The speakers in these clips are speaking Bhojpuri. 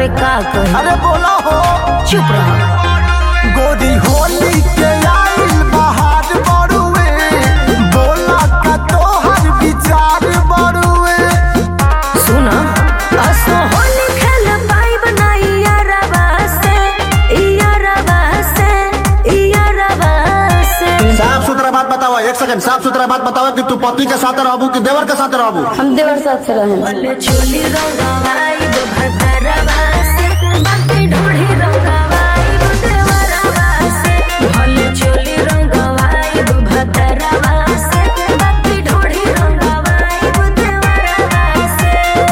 का कही। अरे बोला हो। चुप रहो। गोरी होली के आइल बहार बड़ुए, बोला का तोहर विचार बड़ुए। सुना असो होली खेल पाइब ना यारबा से, यारबा से, यारबा से। साफ सुथरा बात बताओ, एक सेकंड साफ सुथरा बात बताओ कि तू पति के साथ रहबू कि देवर के साथ रहबू? हम देवर साथ से रहें। चोली रंगवाई दो भदरवा से, बाकी ढूढ़ी रंगवाई दो देवरवा से। भले चोली रंगवाई दो भदरवा से, बाकी ढूढ़ी रंगवाई दो देवरवा से।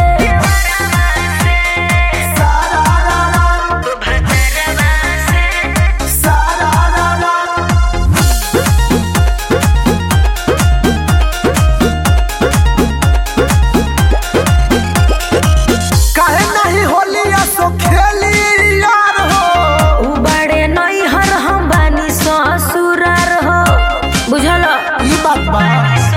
काहे नहीं होली असो खेली यार हो। उ बड़े नैहर हम बानी ससुरार हो, बुझल? ई बात बा।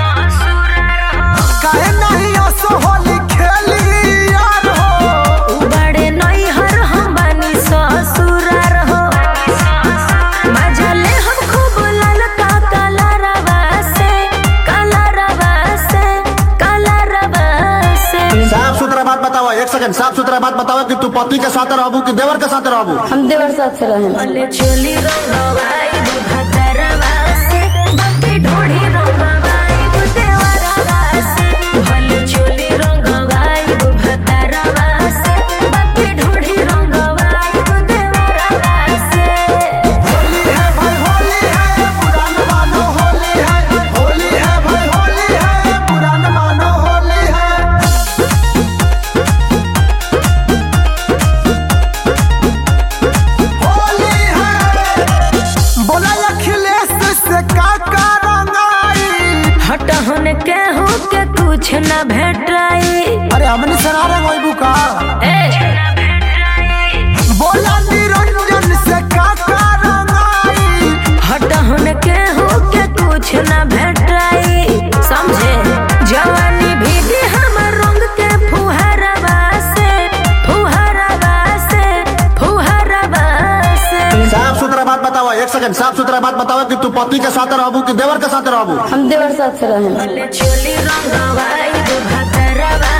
काहे नहीं असो होली खेली यार हो। उ बड़े नैहर हम बानी ससुरार हो। मजा ले हम खूब ललका कलरवा से, कलरवा से, कलरवा से। साफ सुथरा बात बताओ, एक सेकंड साफ सुथरा बात बताओ कि तू पति के साथ रहबू कि देवर के साथ रहबू? हम देवर साथ से रहें। भले चोली रंगवाई दो भदरवा से, बाकी ढूढ़ी रंगवाई दो देवरवा से। भले चोली रंगवाई दो भदरवा से, बाकी ढूढ़ी रंगवाई दो देवरवा से। होली है भाई होली है, पुरान मानो होली है। होली है भाई होली है, पुरान मानो होली है। होली है। बोला अखिलेश से का रंगाई। हट होने केहू के कुछ न भेटाई। अरे हमने सना रंगोई का। बोला निरंजन से का रंगाई। हट होने केहू के कुछ न भेटाई। समझे? जवानी भीगी हमर रंग के फुहरवा से, फुहरवा से, फुहरवा से। साफ सुथरा बात बताओ, एक सेकंड साफ सुथरा बात बताओ कि तू पति के साथ रहबू कि देवर के साथ रहबू? हम देवर साथ से रहें। चोली रंगवाई दो भदरवा